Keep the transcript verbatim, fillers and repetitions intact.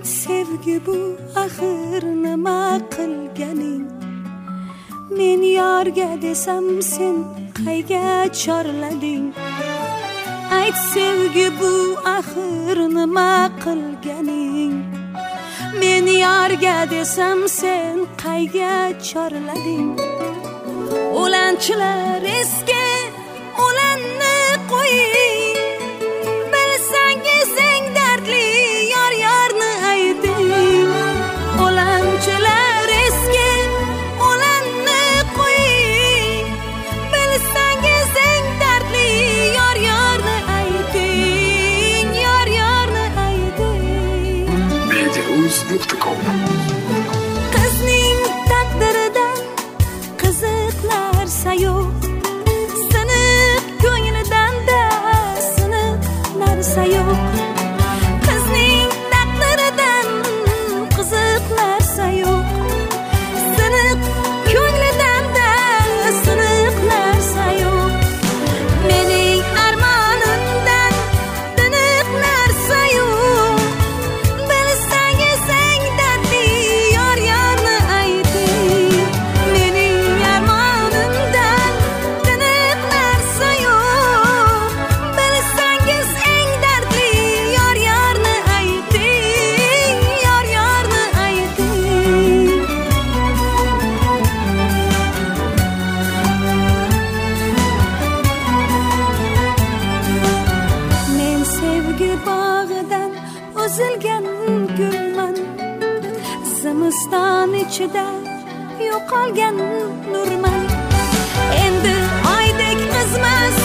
ayt sevgi bu axir nima qilganing? Men yorga desam sen qayga chorlading? Ayt sevgi bu axir nima qilganing? Men yorga desam sen qayga chorlading? O'lanchilar eski o'lanni qo'ying, bilsangiz eng dardli yor yorni ayting. O'lanchilar eski o'lanni qo'ying, bilsangiz eng dardli yor yorni ayting, yor yorni ayting. Mediauz nuqta com Qizning taqdiridan qiziq narsa yo'q, siniq ko'nglidan-da siniq narsa yo'q. Qizning taqdiridan qiziq narsa yo'q, siniq ko'nglidan-da siniq narsa yo'q. Mening armonimdan tiniq narsa yo'q, bilsangiz eng dardli yor yorni ayting. Mening armonimdan tiniq narsa yo'q, bilsangiz eng dardli yor yorni ayting, yor yorni ayting. Men sevgi bog'idan uzilgan gulman, zimiston ichida yo'qolgan nurman. Endi oydek qizmas